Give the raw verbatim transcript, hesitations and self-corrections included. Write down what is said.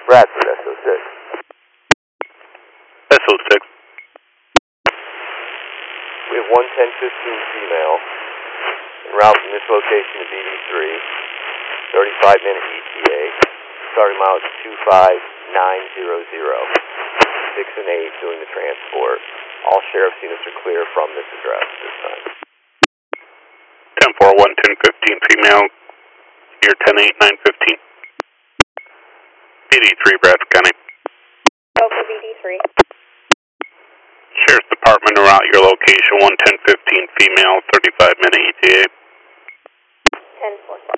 Bradford, S O six. S O six. We have one ten fifteen female en route from this location to B D three, thirty-five minute E T A, starting miles two five nine zero zero, six and eight doing the transport. All sheriff's units are clear from this address at this time. ten four one ten fifteen female, here ten eight nine fifteen. B D three, Bradford County. Go for B D three. Sheriff's Department around your location, one ten fifteen female, thirty-five minute E T A. ten four.